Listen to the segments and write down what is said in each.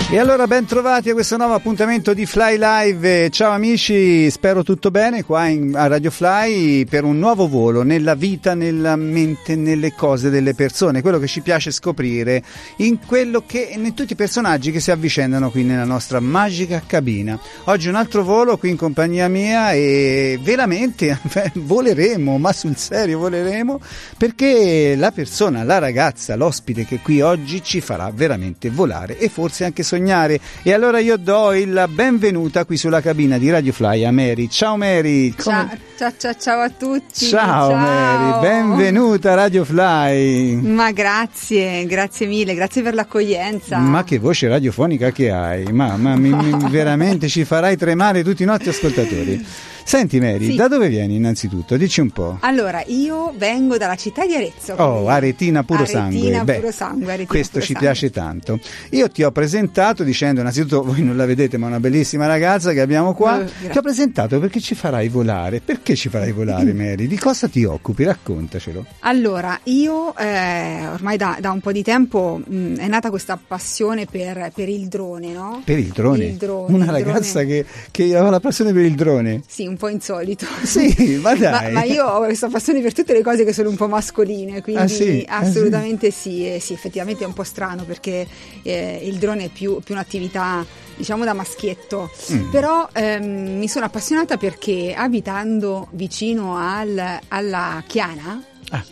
E allora ben trovati a questo nuovo appuntamento di Fly Live. Ciao amici, spero tutto bene qua a Radio Fly per un nuovo volo nella vita, nella mente, nelle cose delle persone, quello che ci piace scoprire in tutti i personaggi che si avvicendano qui nella nostra magica cabina. Oggi un altro volo qui in compagnia mia e veramente voleremo, ma sul serio voleremo, perché la persona, la ragazza, l'ospite che qui oggi ci farà veramente volare e forse anche sognare. E allora io do il benvenuta qui sulla cabina di Radio Fly a Mary. Ciao Mary. Ciao a tutti. Ciao Mary, benvenuta a Radio Fly. Ma grazie mille, grazie per l'accoglienza. Ma che voce radiofonica che hai, veramente ci farai tremare tutti i nostri ascoltatori. Senti Mary, sì. Da dove vieni innanzitutto? Dici un po'. Allora, io vengo dalla città di Arezzo. Oh, aretina puro sangue. Questo puro ci sangue. Piace tanto. Io ti ho presentato dicendo, innanzitutto voi non la vedete ma è una bellissima ragazza che abbiamo qua. Ti ho presentato perché ci farai volare. Perché ci farai volare Mary? Di cosa ti occupi? Raccontacelo. Allora, io ormai da un po' di tempo è nata questa passione per il drone, no? Per il drone? Una ragazza che aveva la passione per il drone? Sì, un po' insolito. Sì, ma dai. Ma io ho questa passione per tutte le cose che sono un po' mascoline, quindi sì? Assolutamente sì. Sì, effettivamente è un po' strano perché il drone è più un'attività, diciamo, da maschietto. Però mi sono appassionata perché abitando vicino alla Chiana,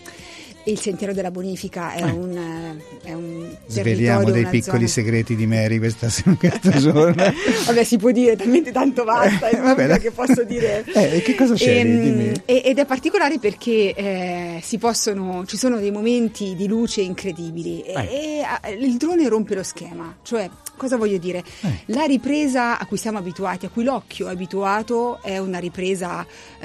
il Sentiero della Bonifica è un sveliamo dei piccoli segreti di Mary questo giorno. Vabbè, si può dire talmente tanto basta, che posso dire. E che cosa c'è? Ed è particolare perché ci sono dei momenti di luce incredibili e il drone rompe lo schema. Cioè, cosa voglio dire? La ripresa a cui siamo abituati, a cui l'occhio è abituato, è una ripresa,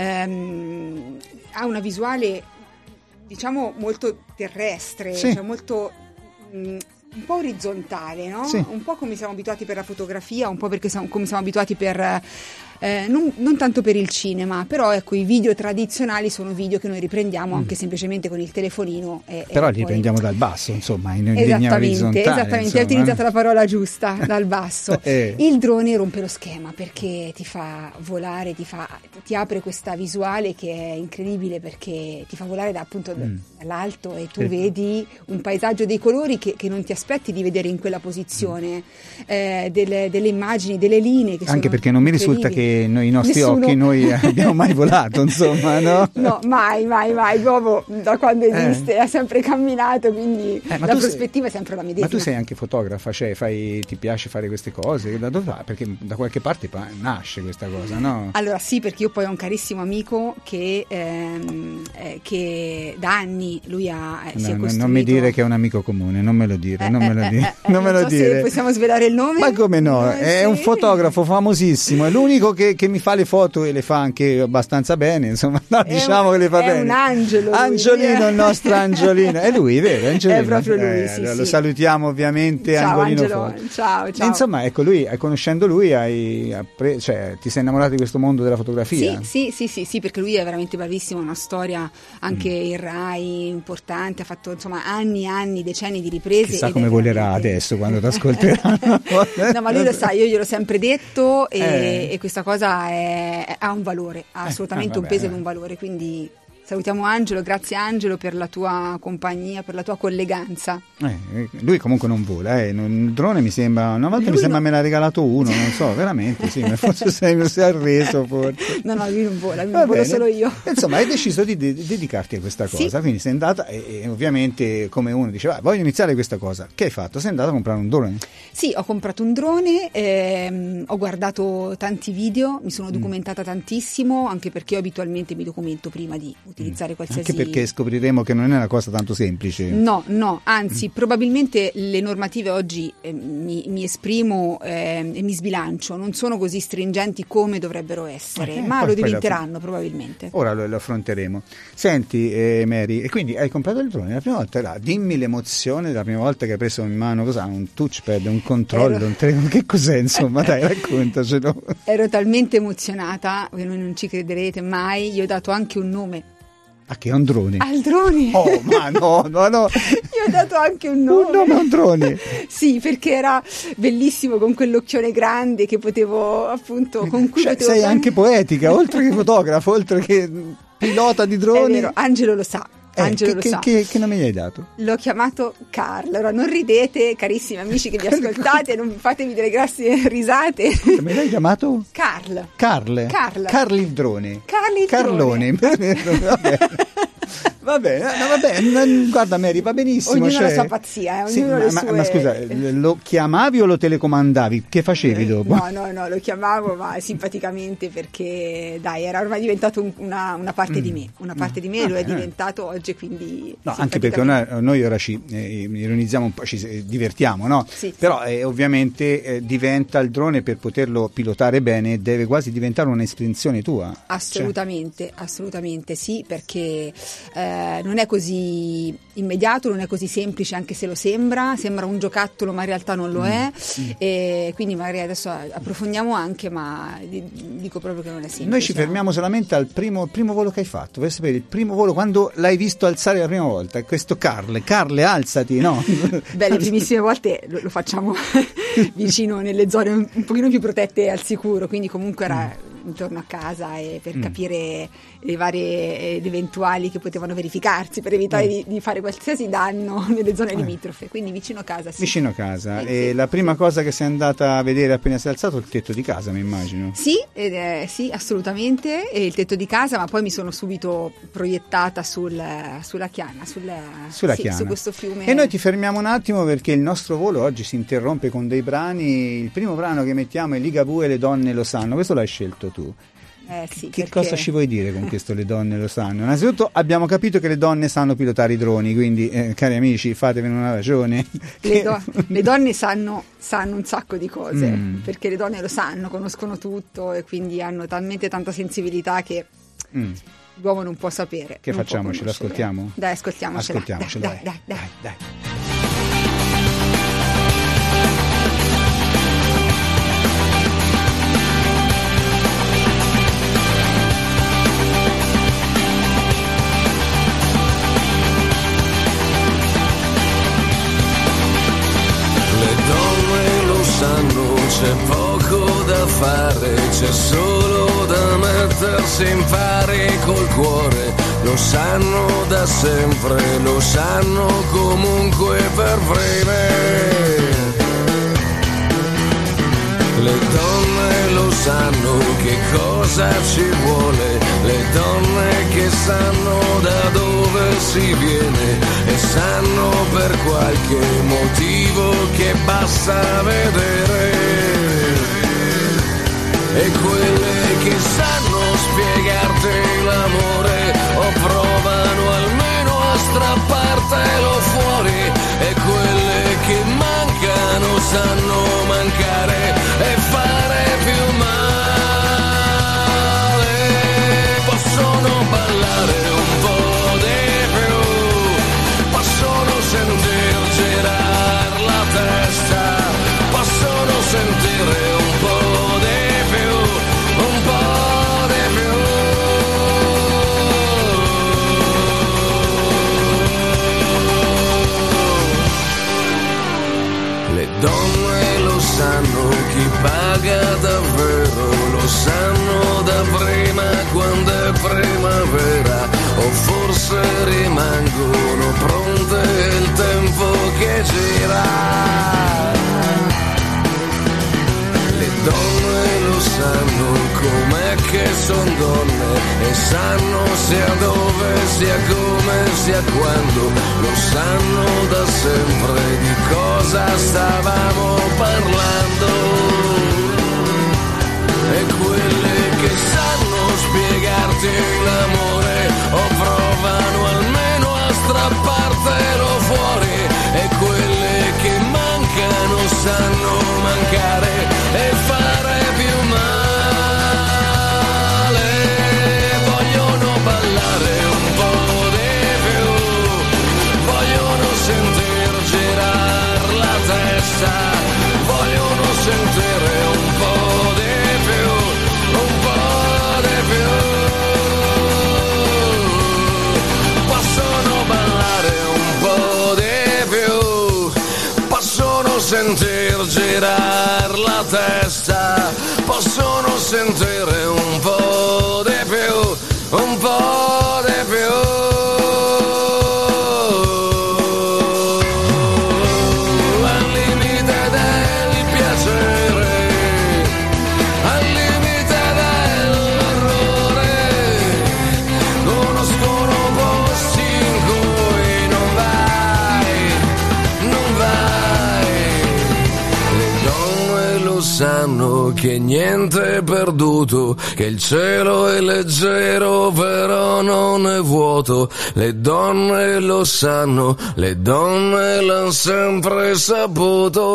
ha una visuale, diciamo, molto terrestre, sì. Cioè molto un po' orizzontale, no? Sì. Un po' come siamo abituati per la fotografia, un po' come siamo abituati per non tanto per il cinema, però ecco, i video tradizionali sono video che noi riprendiamo anche semplicemente con il telefonino. Però li riprendiamo dal basso, insomma, in linea orizzontale. Esattamente, hai utilizzato la parola giusta, dal basso. Il drone rompe lo schema perché ti fa volare, ti apre questa visuale che è incredibile perché ti fa volare dall'alto e tu vedi un paesaggio dei colori che non ti aspetti di vedere in quella posizione, delle immagini, delle linee che anche perché non mi risulta che i nostri occhi noi abbiamo mai volato, insomma, no? No, mai, l'uomo da quando esiste ha sempre camminato, quindi la prospettiva è sempre la medesima. Ma tu sei anche fotografa, cioè ti piace fare queste cose? Da dove va? Perché da qualche parte nasce questa cosa, no? Allora sì, perché io poi ho un carissimo amico che da anni lui si è costruito. Non mi dire che è un amico comune, non me lo dire, non me lo dire. Non me lo dire. Se possiamo svelare il nome? Ma come no? È un fotografo famosissimo, è l'unico che mi fa le foto e le fa anche abbastanza bene, insomma, diciamo che le fa bene. È un angelo. Angiolino, il nostro Angiolino. È lui, vero? Angiolino. È proprio lui, sì. Lo salutiamo ovviamente. Ciao Angolino Angelo, ciao. Insomma, ecco, conoscendo lui ti sei innamorato di questo mondo della fotografia? Sì, perché lui è veramente bravissimo, ha una storia anche in Rai importante, ha fatto insomma anni, decenni di riprese. Chissà come volerà adesso quando ti ascolterà. No, ma lui lo sa, io gliel'ho sempre detto e questa cosa ha un valore, ha assolutamente un peso ed un valore, quindi salutiamo Angelo, grazie Angelo per la tua compagnia, per la tua colleganza. Lui comunque non vola, il drone mi sembra, una volta me l'ha regalato uno, non so, veramente, sì, ma forse si è arreso forse. No, lui non vola, volo solo io. Insomma, hai deciso di dedicarti a questa cosa, quindi sei andata e ovviamente come uno dice, voglio iniziare questa cosa, che hai fatto? Sei andata a comprare un drone? Sì, ho comprato un drone, ho guardato tanti video, mi sono documentata tantissimo, anche perché io abitualmente mi documento prima di utilizzare qualsiasi. Anche perché scopriremo che non è una cosa tanto semplice. No, anzi, probabilmente le normative oggi mi esprimo e mi sbilancio, non sono così stringenti come dovrebbero essere, ma lo diventeranno probabilmente. Ora lo affronteremo. Senti Mary, e quindi hai comprato il drone la prima volta, dimmi l'emozione della prima volta che hai preso in mano, un touchpad, un controllo, che cos'è, insomma, dai, raccontacelo. Ero talmente emozionata, voi non ci crederete mai, gli ho dato anche un nome. Ah, che è un drone? Al drone. Oh, ma no. Io ho dato anche un nome. Un nome a un drone. Sì, perché era bellissimo, con quell'occhione grande che potevo, appunto, con cui potevo sei anche poetica, oltre che fotografo, oltre che pilota di droni. È vero, Angelo lo sa. Angelo lo sa. Che nome gli hai dato? L'ho chiamato Carl. Ora non ridete, carissimi amici che vi ascoltate, non fatevi delle grasse risate. Come l'hai chiamato? Carl. Carl il drone. Carlone. Vabbè. Vabbè, guarda Mary, va benissimo. Ognuno ha la sua pazzia, ognuno le sue... ma scusa, lo chiamavi o lo telecomandavi? Che facevi dopo? No, lo chiamavo, ma simpaticamente, perché dai, era ormai diventato una parte di me, lo è diventato oggi, quindi... No, anche perché noi ora ci ironizziamo un po', ci divertiamo, no? Sì, però ovviamente diventa il drone, per poterlo pilotare bene, deve quasi diventare un'estensione tua. Assolutamente sì, perché non è così immediato, non è così semplice, anche se lo sembra un giocattolo, ma in realtà non lo è. E quindi magari adesso approfondiamo anche, ma dico proprio che non è semplice. Noi ci fermiamo solamente al primo volo che hai fatto. Vuoi sapere il primo volo, quando l'hai visto alzare la prima volta? Questo Carl, alzati, no? Beh, le primissime volte lo facciamo vicino, nelle zone un pochino più protette al sicuro, quindi comunque era intorno a casa, e per capire le varie ed eventuali che potevano verificarsi, per evitare di fare qualsiasi danno nelle zone limitrofe, quindi vicino a casa. Sì. Vicino a casa. E la prima cosa che sei andata a vedere appena sei alzato, il tetto di casa, mi immagino. Sì, sì, assolutamente, e il tetto di casa, ma poi mi sono subito proiettata sulla Chiana, Chiana, su questo fiume. E noi ti fermiamo un attimo, perché il nostro volo oggi si interrompe con dei brani. Il primo brano che mettiamo è Ligabue, Le donne lo sanno. Questo l'hai scelto tu. Sì, che cosa ci vuoi dire con questo Le donne lo sanno? Innanzitutto abbiamo capito che le donne sanno pilotare i droni, quindi cari amici, fatevene una ragione. Le donne sanno un sacco di cose, perché le donne lo sanno, conoscono tutto, e quindi hanno talmente tanta sensibilità che l'uomo non può sapere. Che facciamo? Ce l'ascoltiamo? Dai, ascoltiamocela. Dai. C'è poco da fare, c'è solo da mettersi in pari col cuore. Lo sanno da sempre, lo sanno comunque per prime. Le donne lo sanno che cosa ci vuole, le donne che sanno da dove si viene, e sanno per qualche motivo che basta vedere. E quelle che sanno spiegarti l'amore, o provano almeno a strappartelo fuori, e quelle che mancano sanno mancare e fare più male. Possono ballare un po' di più, possono sentir girar la testa, possono sentire un po' di più, un po' di più. Le donne lo sanno, chi paga davvero, lo sanno da prima, quando è primavera, o forse rimangono pronte il tempo che gira. Le donne lo sanno, com'è che son donne, e sanno sia dove, sia come, sia quando, lo sanno da sempre di cosa stavamo parlando. E quelle che sanno spiegarti l'amore, o provano almeno a strappartelo fuori, e quelle che mancano sanno mancare e fare più male. Vogliono ballare un po' di più, vogliono sentir girar la testa, vogliono sentire un po' di più, un po' di più. sentir girar la testa, possono sentire un po' di più, un po' di più. Sanno che niente è perduto, che il cielo è leggero però non è vuoto. Le donne lo sanno, le donne l'hanno sempre saputo.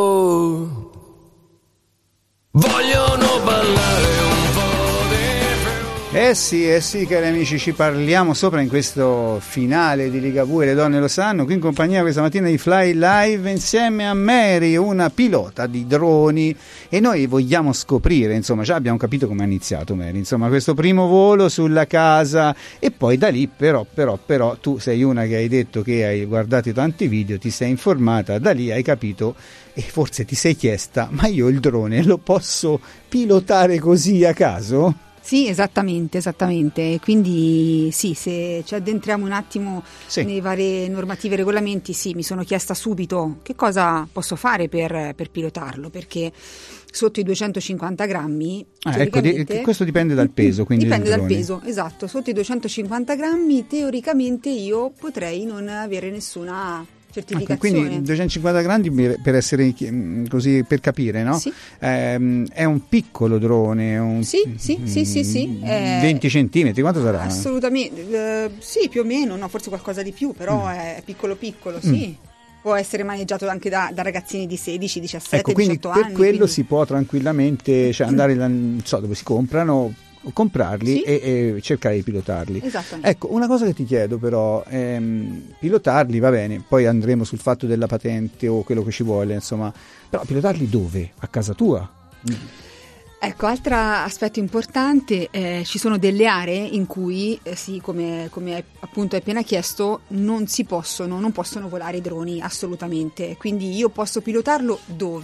Vogliono ballare un po' di più. Eh sì, cari amici, ci parliamo sopra in questo finale di Ligabue, le donne lo sanno, qui in compagnia questa mattina di Fly Live insieme a Mary, una pilota di droni, e noi vogliamo scoprire, insomma, già abbiamo capito come è iniziato Mary, insomma, questo primo volo sulla casa, e poi da lì però tu sei una che hai detto che hai guardato tanti video, ti sei informata, da lì hai capito e forse ti sei chiesta, ma io il drone lo posso pilotare così a caso? Sì, esattamente. Quindi sì, se ci addentriamo un attimo nei vari normative e regolamenti, sì, mi sono chiesta subito che cosa posso fare per pilotarlo, perché sotto i 250 grammi ecco, questo dipende dal peso, quindi dipende dal peso, esatto, sotto i 250 grammi teoricamente io potrei non avere nessuna certificazione. Quindi 250 grammi per essere così, per capire, no? Sì. È un piccolo drone, sì. 20 centimetri, quanto sarà? Assolutamente, sì, più o meno, no, forse qualcosa di più, però è piccolo, sì. Può essere maneggiato anche da ragazzini di 16, 17, ecco, 18 anni. Per quello quindi si può tranquillamente andare non so dove si comprano, comprarli e cercare di pilotarli. Esattamente. Ecco, una cosa che ti chiedo però, pilotarli va bene, poi andremo sul fatto della patente o quello che ci vuole, insomma, però pilotarli dove? A casa tua? Ecco, altro aspetto importante, ci sono delle aree in cui, sì, come appunto hai appena chiesto, non possono volare i droni assolutamente, quindi io posso pilotarlo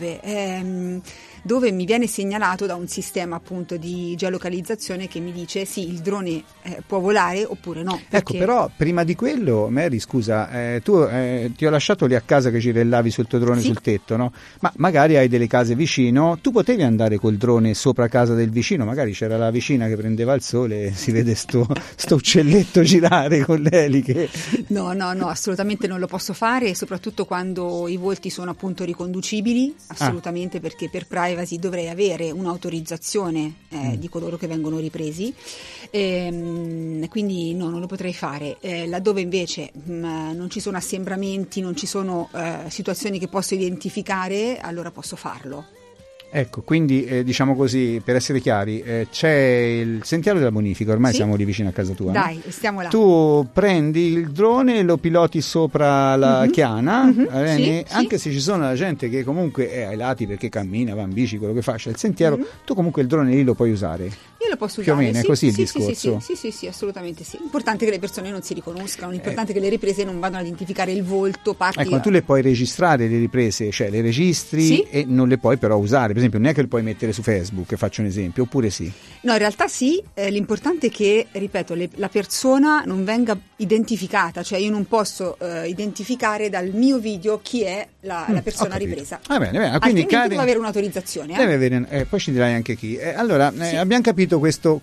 dove mi viene segnalato da un sistema appunto di geolocalizzazione che mi dice sì, il drone può volare oppure no. Ecco, però prima di quello, Mary, scusa, tu ti ho lasciato lì a casa che girellavi sul tuo drone sul tetto, no? Ma magari hai delle case vicino, tu potevi andare col drone sopra casa del vicino, magari c'era la vicina che prendeva il sole e si vede sto uccelletto girare con le eliche. No, assolutamente non lo posso fare, soprattutto quando i volti sono appunto riconducibili, assolutamente, perché per privacy dovrei avere un'autorizzazione di coloro che vengono ripresi, quindi no, non lo potrei fare. Laddove invece non ci sono assembramenti, non ci sono situazioni che posso identificare, allora posso farlo. Ecco, quindi diciamo così, per essere chiari, c'è il sentiero della bonifica, ormai siamo lì vicino a casa tua. Dai, no? stiamo là. Tu prendi il drone e lo piloti sopra la chiana, anche se ci sono la gente che comunque è ai lati perché cammina, va in bici, quello che fa, c'è il sentiero, tu comunque il drone lì lo puoi usare. Io lo posso più usare. Più o meno, è così il discorso. Sì, assolutamente sì. L'importante è che le persone non si riconoscano, l'importante è che le riprese non vadano ad identificare il volto, parti. Ecco, tu le puoi registrare le riprese, cioè le registri e non le puoi però usare. Per esempio, non è che le puoi mettere su Facebook, faccio un esempio, oppure sì? No, in realtà sì, l'importante è che, ripeto, la persona non venga identificata, cioè io non posso identificare dal mio video chi è la persona ripresa. Bene, quindi deve avere un'autorizzazione. Deve avere, poi ci dirai anche chi. Allora, abbiamo capito questo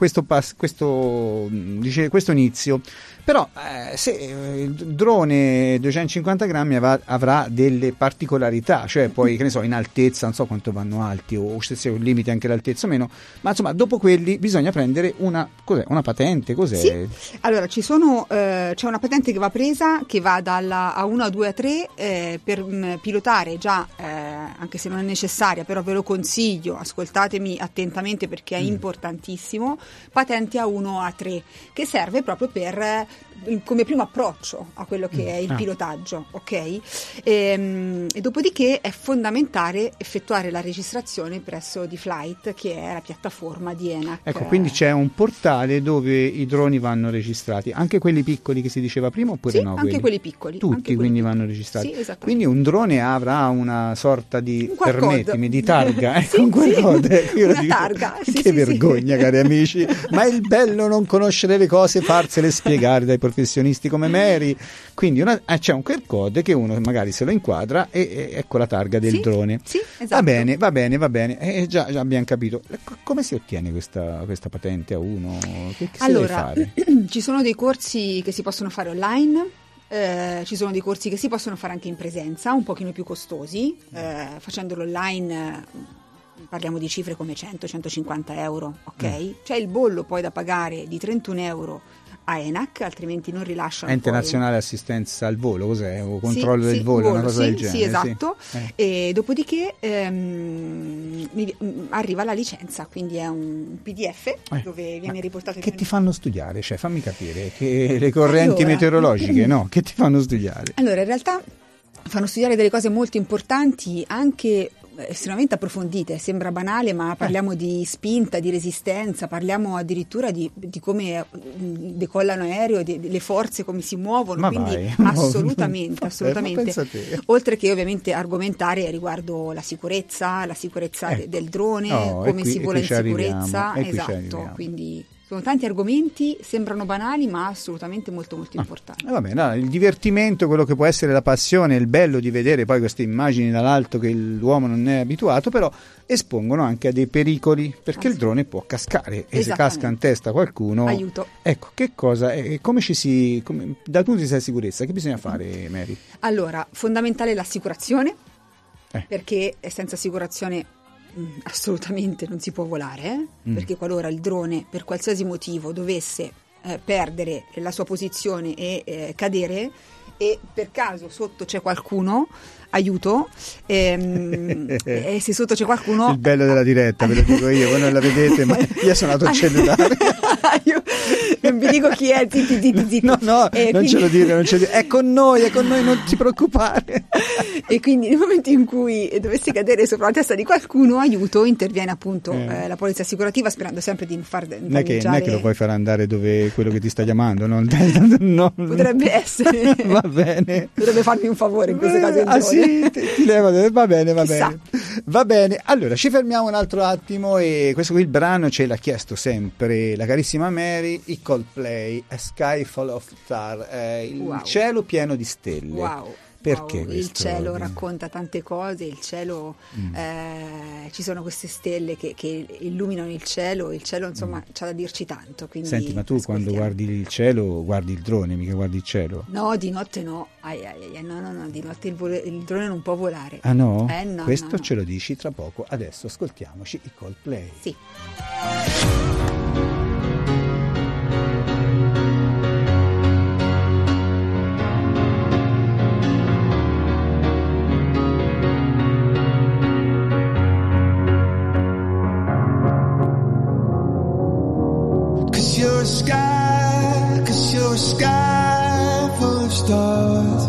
inizio. Però se il drone 250 grammi avrà delle particolarità, cioè poi, che ne so, in altezza, non so quanto vanno alti o se c'è un limite anche l'altezza o meno, ma insomma dopo quelli bisogna prendere una patente, cos'è? Sì. Allora c'è una patente che va presa, che va dalla A1, A2, A3 per pilotare già, anche se non è necessaria, però ve lo consiglio, ascoltatemi attentamente perché è importantissimo. massimo, patente A1 A3, che serve proprio per come primo approccio a quello che è il pilotaggio, ok? E dopodiché è fondamentale effettuare la registrazione presso D-Flight, che è la piattaforma di ENAC. Ecco, quindi c'è un portale dove i droni vanno registrati, anche quelli piccoli che si diceva prima oppure sì, no? Anche quelli piccoli. Tutti quindi vanno registrati. Sì, esattamente. Quindi un drone avrà una sorta di, permettimi, di targa, sì, un QR-code. Una targa. Che vergogna, cari amici, ma è il bello non conoscere le cose, farsele spiegare dai professionisti come Mary. Quindi c'è un QR code che uno magari se lo inquadra e ecco la targa del drone. Sì, esatto. Va bene. Già abbiamo capito. Come si ottiene questa patente A1? Che si deve fare? Ci sono dei corsi che si possono fare online. Ci sono dei corsi che si possono fare anche in presenza, un pochino più costosi. Facendolo online parliamo di cifre come 100-150 euro, ok? C'è il bollo poi da pagare di 31 euro a ENAC, altrimenti non rilasciano. Ente Nazionale Assistenza al Volo, cos'è? O controllo del volo, una cosa del genere. Sì, esatto. E dopodiché arriva la licenza, quindi è un PDF dove viene riportato. Che ti fanno studiare? Cioè, fammi capire, che le correnti meteorologiche, no? Che ti fanno studiare? Allora, in realtà fanno studiare delle cose molto importanti, anche estremamente approfondite. Sembra banale, ma parliamo di spinta, di resistenza, parliamo addirittura di come decollano aereo, le forze, come si muovono. Quindi assolutamente. Oltre che ovviamente argomentare riguardo la sicurezza del drone, come si vola in sicurezza. Esatto, quindi sono tanti argomenti, sembrano banali ma assolutamente molto molto importanti. Il divertimento, quello che può essere la passione, il bello di vedere poi queste immagini dall'alto che l'uomo non è abituato, però espongono anche a dei pericoli, perché il drone può cascare e se casca in testa qualcuno, aiuto. Ecco, che cosa, come dal punto di vista di sicurezza, che bisogna fare, Mary? Allora, fondamentale l'assicurazione, perché senza assicurazione assolutamente non si può volare, perché qualora il drone per qualsiasi motivo dovesse perdere la sua posizione e cadere, e per caso sotto c'è qualcuno, aiuto, e se sotto c'è qualcuno, il bello della diretta, ve lo dico io, voi non la vedete, ma io sono andato al cellulare. Io non vi dico chi è, zitti. No, non ce lo dire, è con noi, non ti preoccupare. E quindi nel momento in cui dovesse cadere sopra la testa di qualcuno, aiuto, interviene appunto la polizza assicurativa, sperando sempre di non far danneggiare. Non è che lo puoi far andare dove quello che ti sta chiamando, no? Potrebbe essere. Va bene. Potrebbe farmi un favore in questo caso. Sì, ti leva, va bene. Allora ci fermiamo un altro attimo, e questo qui il brano ce l'ha chiesto sempre la carissima Mary, i Coldplay, A Sky Full of Stars, il cielo pieno di stelle. Wow. Perché il cielo racconta tante cose, il cielo, ci sono queste stelle che illuminano il cielo insomma c'ha da dirci tanto. Quindi senti, ma tu quando guardi il cielo guardi il drone, mica guardi il cielo? No, di notte no, no, di notte il drone non può volare. Ah no? No, questo ce lo dici tra poco, adesso ascoltiamoci i Coldplay. Sì. You're a sky full of stars.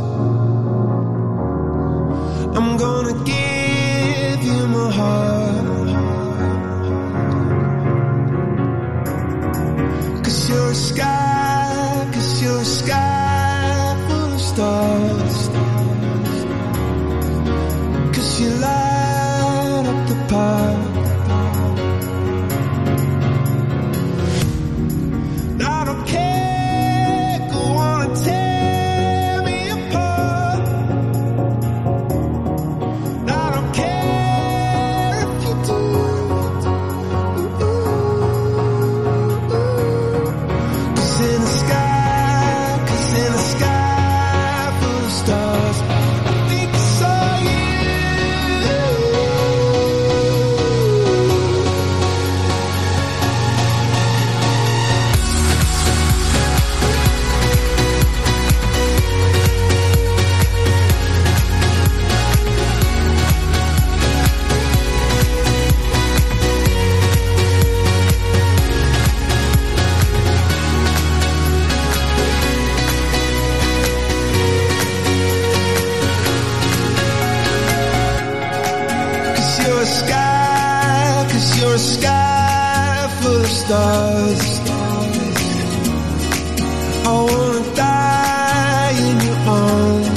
I'm gonna give you my heart. you're a sky, 'cause you're a sky full of stars. I wanna die in your arms.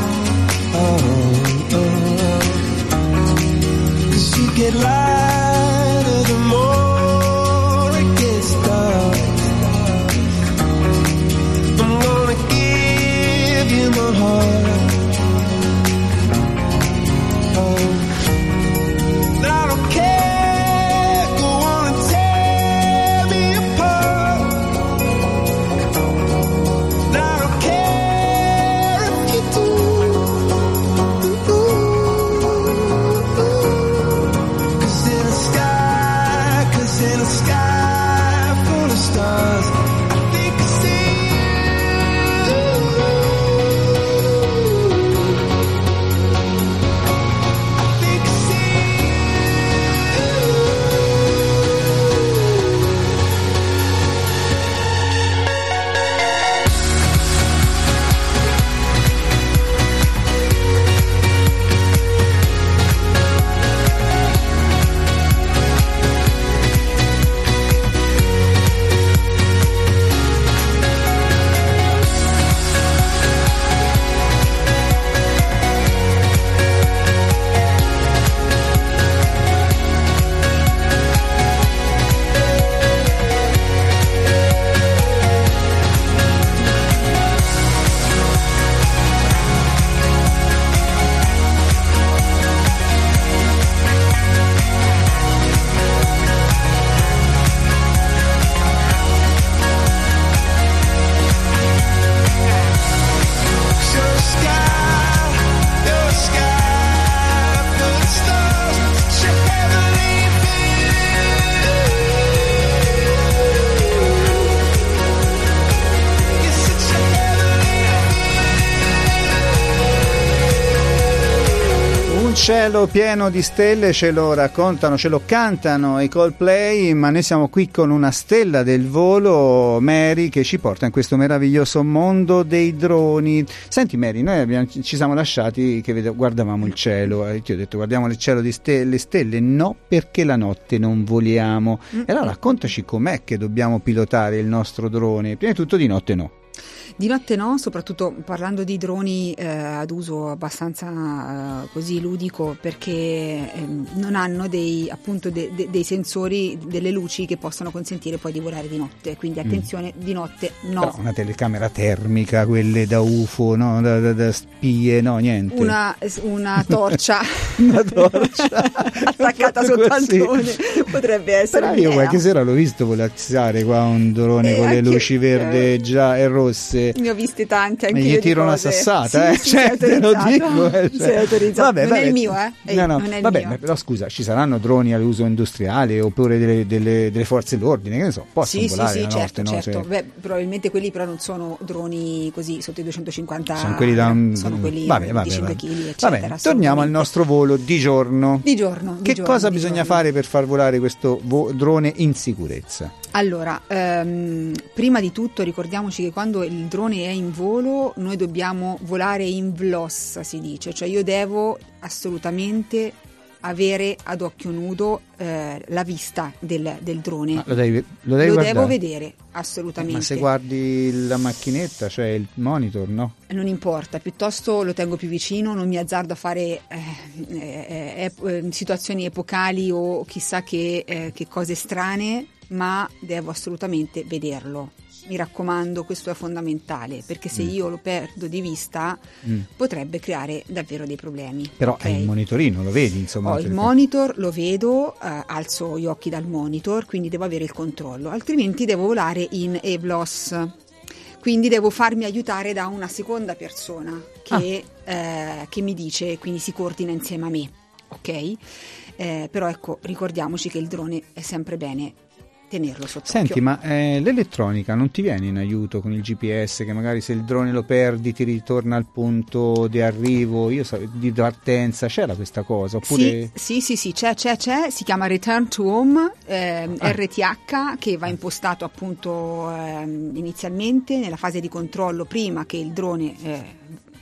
Cause you get lighter the more it gets dark. I'm gonna give you my heart. I don't care, go on and tear me apart. I don't care if you do. Cause in a sky full of stars, I think I see you. I think I see cielo pieno di stelle, ce lo raccontano, ce lo cantano i Coldplay, ma noi siamo qui con una stella del volo, Mary, che ci porta in questo meraviglioso mondo dei droni. Senti Mary, noi ci siamo lasciati che guardavamo il cielo, e ti ho detto guardiamo il cielo di stelle, no, perché la notte non voliamo. E allora raccontaci com'è che dobbiamo pilotare il nostro drone. Prima di tutto di notte no. Di notte no, soprattutto parlando di droni ad uso abbastanza così ludico, perché non hanno dei sensori, delle luci che possono consentire poi di volare di notte, quindi attenzione, di notte no. Però una telecamera termica, quelle da UFO, no? da spie, no, niente. Una torcia, una torcia attaccata sotto al drone potrebbe essere. Però io qualche sera l'ho visto volazzare qua un drone con le luci verde e rosse. Ne ho viste tante anche gli io. Tiro una sassata, sì, cioè, te lo dico. Sei autorizzato. Non è il mio, No, non è il mio. Però scusa, ci saranno droni all'uso industriale oppure delle forze dell'ordine, che ne so, possono volare la notte, no? Certo. Beh, probabilmente quelli però non sono droni così sotto i 250, sono quelli da sono quelli 25 kg, eccetera. Vabbè, torniamo al nostro volo di giorno. Cosa bisogna fare per far volare questo drone in sicurezza? Allora, prima di tutto ricordiamoci che quando il drone è in volo noi dobbiamo volare in VLOS, si dice, cioè io devo assolutamente avere ad occhio nudo la vista del drone. Ma lo devi devo vedere assolutamente. Ma se guardi la macchinetta, cioè il monitor, no? Non importa, piuttosto lo tengo più vicino, non mi azzardo a fare situazioni epocali o chissà che cose strane, ma devo assolutamente vederlo. Mi raccomando, questo è fondamentale, perché se io lo perdo di vista potrebbe creare davvero dei problemi. Però hai il monitorino, lo vedi, insomma. Ho il monitor, lo vedo, alzo gli occhi dal monitor, quindi devo avere il controllo, altrimenti devo volare in EVLOS. Quindi devo farmi aiutare da una seconda persona che mi dice, quindi si coordina insieme a me, ok? Però ecco, ricordiamoci che il drone è sempre bene tenerlo sott'occhio. Senti, ma l'elettronica non ti viene in aiuto con il GPS, che magari se il drone lo perdi ti ritorna al punto di arrivo, di partenza, c'era questa cosa? Oppure... Sì, c'è, si chiama Return to Home, RTH, che va impostato appunto inizialmente nella fase di controllo prima che il drone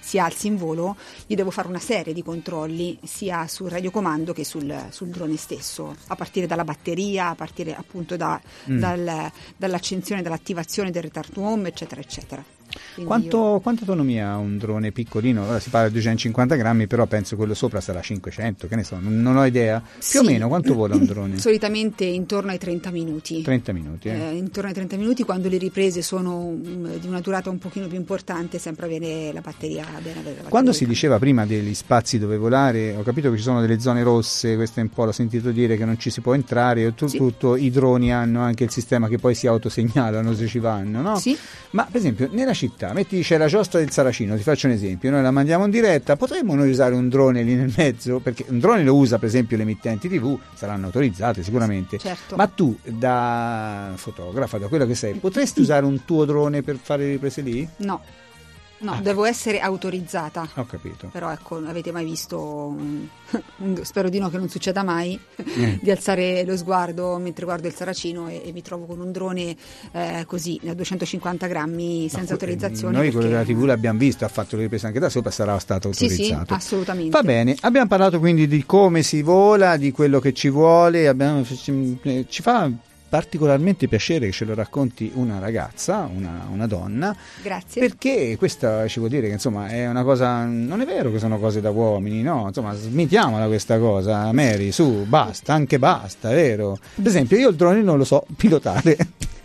si alzi in volo, io devo fare una serie di controlli sia sul radiocomando che sul drone stesso, a partire dalla batteria, a partire appunto dall'accensione, dall'attivazione del return to home, eccetera eccetera. Quanta autonomia ha un drone piccolino? Ora si parla di 250 grammi, però penso quello sopra sarà 500, che ne so, non ho idea. Più o meno quanto vola un drone? Solitamente intorno ai 30 minuti. 30 minuti, intorno ai 30 minuti, quando le riprese sono di una durata un pochino più importante, sempre avere la batteria bene. Quando si diceva prima degli spazi dove volare, ho capito che ci sono delle zone rosse, questo è un po', l'ho sentito dire che non ci si può entrare, oltretutto i droni hanno anche il sistema che poi si autosegnalano se ci vanno, no? Sì. Ma per esempio nella città, metti c'è la giostra del Saracino, ti faccio un esempio, noi la mandiamo in diretta, potremmo noi usare un drone lì nel mezzo? Perché un drone lo usa per esempio le emittenti TV, saranno autorizzate sicuramente, certo. Ma tu da fotografa, da quello che sei, potresti usare un tuo drone per fare le riprese lì? No, devo essere autorizzata. Ho capito. Però ecco, avete mai visto, spero di no, che non succeda mai, di alzare lo sguardo mentre guardo il Saracino e mi trovo con un drone così, da 250 grammi senza autorizzazione. Noi quello della TV l'abbiamo visto, ha fatto le riprese anche da sopra, sarà stato autorizzato. Sì, assolutamente. Va bene, abbiamo parlato quindi di come si vola, di quello che ci vuole, ci fa particolarmente piacere che ce lo racconti una ragazza, una donna. Grazie. Perché questa ci vuol dire che insomma è una cosa, non è vero che sono cose da uomini, no? Insomma, smettiamola questa cosa, Mary, su, basta, anche basta, è vero? Per esempio io il drone non lo so pilotare.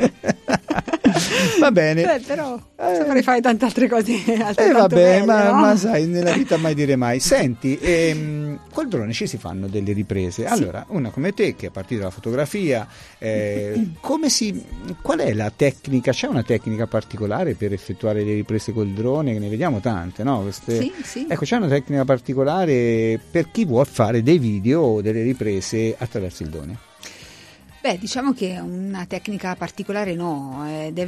Va bene. Però saprei fare tante altre cose. Vabbè, belle, no? ma sai, nella vita mai dire mai. Senti, col drone ci si fanno delle riprese. Sì. Allora, una come te che a partire dalla fotografia, qual è la tecnica? C'è una tecnica particolare per effettuare le riprese col drone? Che ne vediamo tante, no? Sì. Ecco, c'è una tecnica particolare per chi vuol fare dei video o delle riprese attraverso il drone? Beh, diciamo che una tecnica particolare no,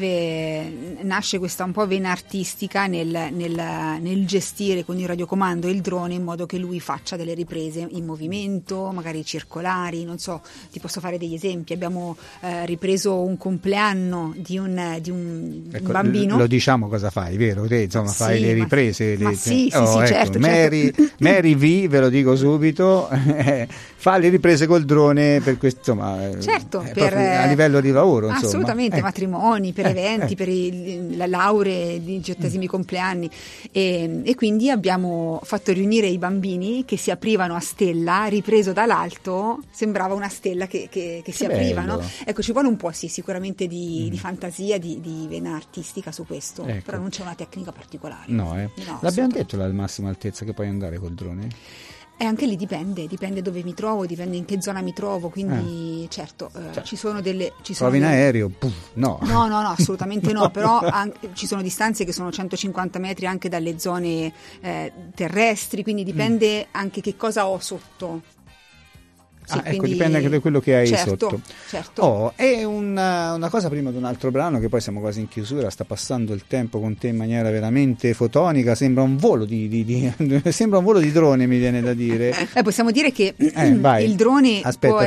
nasce questa un po' vena artistica nel gestire con il radiocomando il drone in modo che lui faccia delle riprese in movimento, magari circolari, non so, ti posso fare degli esempi. Abbiamo ripreso un compleanno di un bambino. Lo diciamo cosa fai, vero? Te insomma fai le riprese. Sì, ecco, certo. Mary V, ve lo dico subito, fa le riprese col drone per questo, insomma. Certo. A livello di lavoro, insomma. Assolutamente, matrimoni, per eventi, per la lauree, i 18esimi compleanni e quindi abbiamo fatto riunire i bambini che si aprivano a stella, ripreso dall'alto, sembrava una stella che si apriva, no? Ecco, ci vuole un po' sicuramente di fantasia, di vena artistica su questo, ecco. Però non c'è una tecnica particolare. No, l'abbiamo detto la massima altezza che puoi andare col drone? E anche lì dipende dove mi trovo, dipende in che zona mi trovo, quindi certo, ci sono delle... Provi in aereo? No, assolutamente no, però ci sono distanze che sono 150 metri anche dalle zone terrestri, quindi dipende anche che cosa ho sotto. Sì, ecco, dipende anche da quello che hai sotto. Certo. E una cosa prima di un altro brano, che poi siamo quasi in chiusura, sta passando il tempo con te in maniera veramente fotonica, sembra un volo sembra un volo di drone, mi viene da dire. Possiamo dire che il drone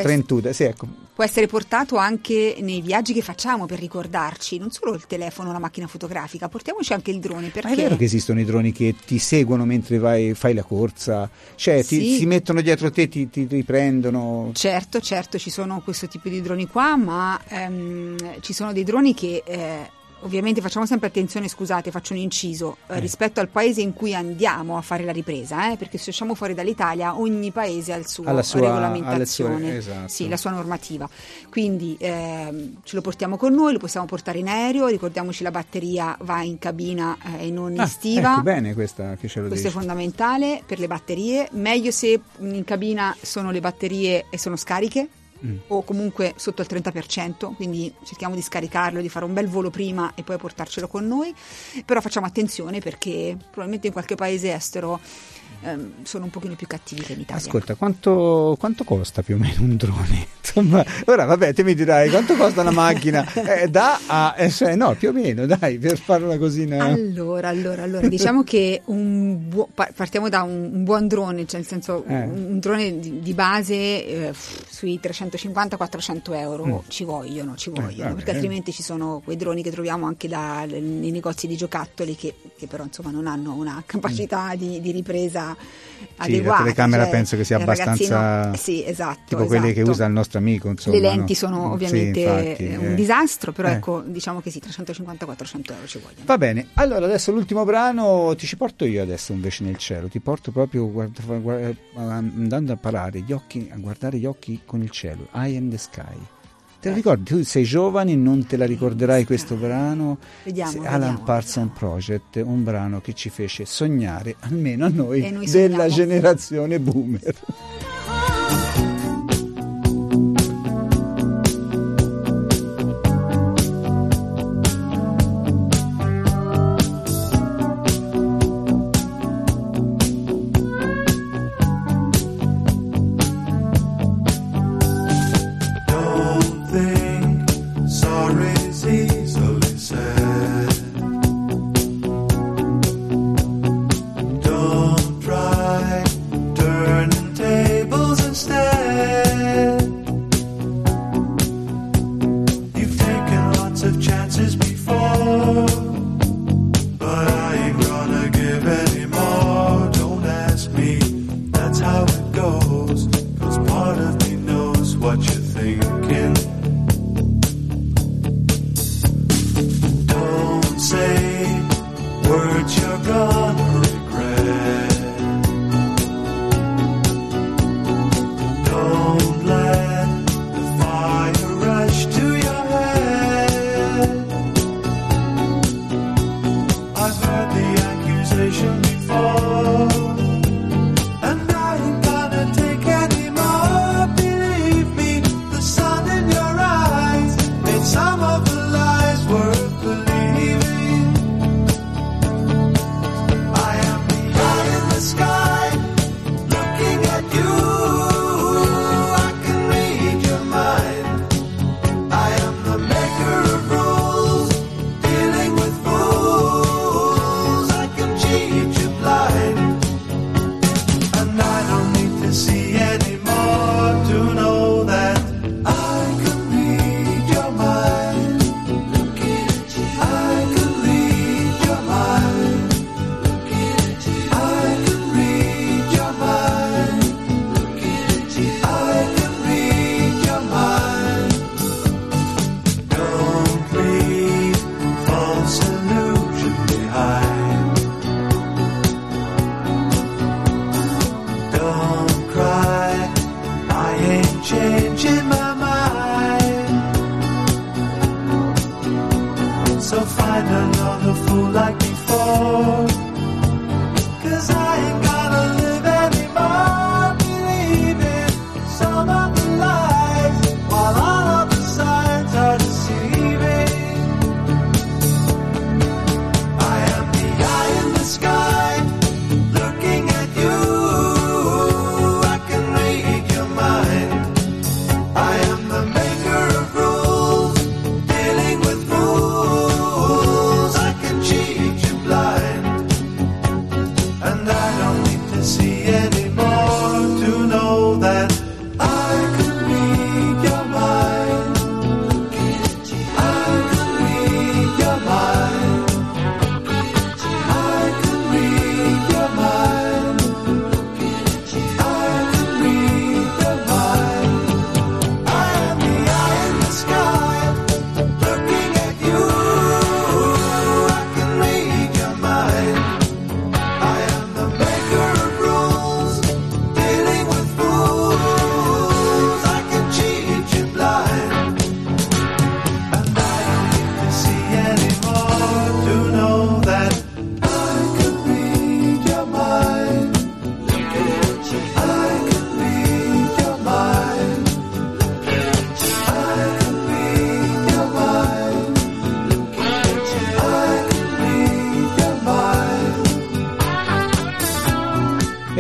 può essere portato anche nei viaggi che facciamo per ricordarci, non solo il telefono o la macchina fotografica, portiamoci anche il drone. Perché... Ma è vero che esistono i droni che ti seguono mentre fai la corsa? Cioè si mettono dietro te, ti riprendono? Certo, ci sono questo tipo di droni qua, ma ci sono dei droni che ovviamente facciamo sempre attenzione, scusate, faccio un inciso, rispetto al paese in cui andiamo a fare la ripresa, perché se usciamo fuori dall'Italia ogni paese ha la sua regolamentazione, esatto. Sì, la sua normativa, quindi ce lo portiamo con noi, lo possiamo portare in aereo, ricordiamoci la batteria va in cabina e non in stiva. Ecco, bene questa che ce lo questo dici. È fondamentale per le batterie, meglio se in cabina sono le batterie e sono scariche, o comunque sotto il 30%, quindi cerchiamo di scaricarlo, di fare un bel volo prima e poi portarcelo con noi, però facciamo attenzione perché probabilmente in qualche paese estero sono un pochino più cattivi che in Italia. Ascolta, quanto costa più o meno un drone? insomma, ora vabbè, te mi dirai quanto costa una macchina no, più o meno, dai, per fare una cosina. Allora diciamo che partiamo da un buon drone, cioè nel senso un drone di base sui 350-400 euro ci vogliono, perché altrimenti ci sono quei droni che troviamo anche nei negozi di giocattoli che però insomma non hanno una capacità di ripresa adeguata. La telecamera penso che sia abbastanza tipo quelle che usa il nostro amico, insomma, le lenti sono ovviamente un disastro, però ecco, diciamo che 350-400 euro ci vogliono. Va bene, allora adesso l'ultimo brano ti ci porto io adesso invece nel cielo, ti porto proprio andando a guardare gli occhi con il cielo. I Am the Sky. Te la ricordi? Tu sei giovane, non te la ricorderai questo brano. Alan Parsons Project, un brano che ci fece sognare, almeno a noi della generazione boomer.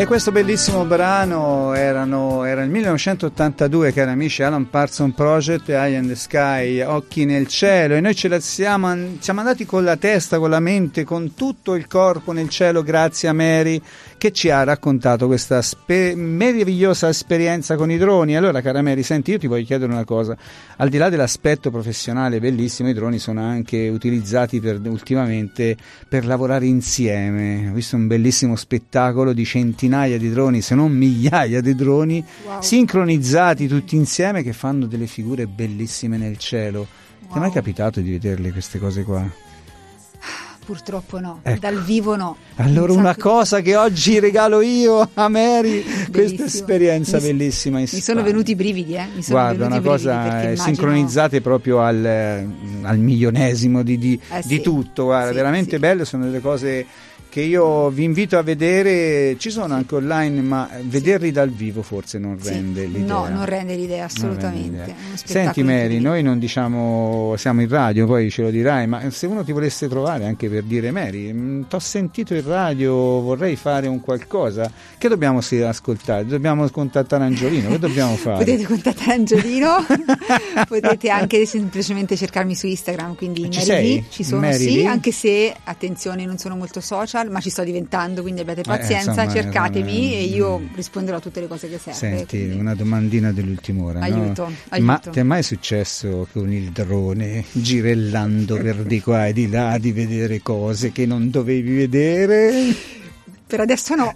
questo bellissimo brano era il 1982, cari amici, Alan Parsons Project, Eye in the Sky, Occhi nel cielo, e noi siamo andati con la testa, con la mente, con tutto il corpo nel cielo, grazie a Mary che ci ha raccontato questa meravigliosa esperienza con i droni. Allora, cara Mary, senti, io ti voglio chiedere una cosa: al di là dell'aspetto professionale bellissimo, i droni sono anche utilizzati ultimamente per lavorare insieme. Ho visto un bellissimo spettacolo di centinaia di droni, se non migliaia di droni, wow, sincronizzati tutti insieme, che fanno delle figure bellissime nel cielo. Wow. Ti è mai capitato di vederle queste cose qua? Purtroppo no, ecco, dal vivo no. Allora una cosa che oggi regalo io a Mary, questa esperienza bellissima. Mi sono venuti i brividi, Guarda, una cosa sincronizzate proprio al milionesimo di tutto, guarda, veramente bello, sono delle cose che io vi invito a vedere. Ci sono anche online, ma vederli dal vivo forse non rende l'idea. No, non rende l'idea, assolutamente. Senti Mary, noi non diciamo, siamo in radio, poi ce lo dirai, ma se uno ti volesse trovare anche per dire: Mary, t'ho sentito in radio, vorrei fare un qualcosa, che dobbiamo ascoltare? Dobbiamo contattare Angiolino, che dobbiamo fare? Potete contattare Angiolino, potete anche semplicemente cercarmi su Instagram, quindi Mary ci sono, Mary anche se, attenzione, non sono molto social, ma ci sto diventando, quindi abbiate pazienza, insomma, cercatemi e io risponderò a tutte le cose che serve. Senti, quindi una domandina dell'ultima ora. Aiuto. Ma ti è mai successo con il drone, girellando per di qua e di là, di vedere cose che non dovevi vedere? Per adesso no.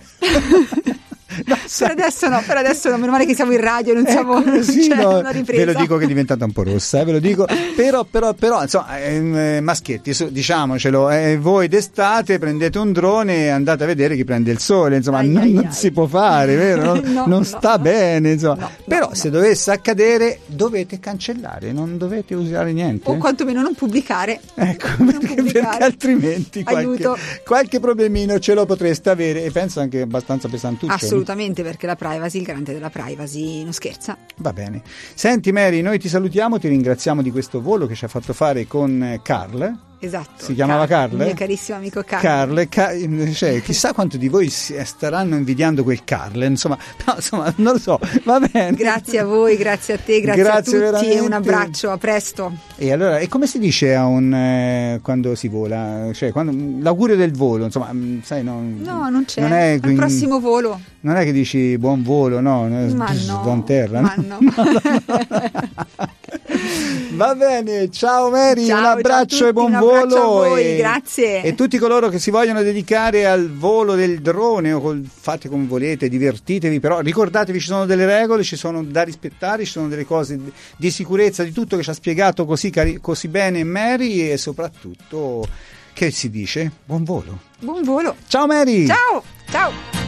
Per adesso no, meno male che siamo in radio, non siamo una ripresa. Ve lo dico che è diventata un po' rossa, ve lo dico, però insomma, maschietti, diciamocelo, voi d'estate prendete un drone e andate a vedere chi prende il sole, insomma, non si può fare, vero? Non sta bene, insomma. Però se dovesse accadere dovete cancellare, non dovete usare niente. O quantomeno non pubblicare. Ecco, perché altrimenti qualche problemino ce lo potreste avere, e penso anche abbastanza pesantuccio. Assolutamente, perché la privacy, il garante della privacy non scherza. Va bene. Senti Mary, noi ti salutiamo, ti ringraziamo di questo volo che ci ha fatto fare con Carl. Esatto. Si chiamava Carl? Il mio carissimo amico Carl. Cioè, chissà quanto di voi staranno invidiando quel Carl, insomma, no, insomma, non lo so, va bene. Grazie a voi, grazie a te, grazie a tutti, veramente. E un abbraccio, a presto. E allora, e come si dice quando si vola? Cioè, l'augurio del volo, insomma, sai, no, non c'è, non è, al prossimo volo. Non è che dici buon volo, no, buon terra. Ma no. Va bene, ciao Mary, ciao, un abbraccio e buon volo. A voi, grazie. E tutti coloro che si vogliono dedicare al volo del drone, fate come volete, divertitevi, però ricordatevi, ci sono delle regole, ci sono da rispettare, ci sono delle cose di sicurezza, di tutto che ci ha spiegato così bene Mary, e soprattutto, che si dice? Buon volo. Buon volo. Ciao Mary. Ciao.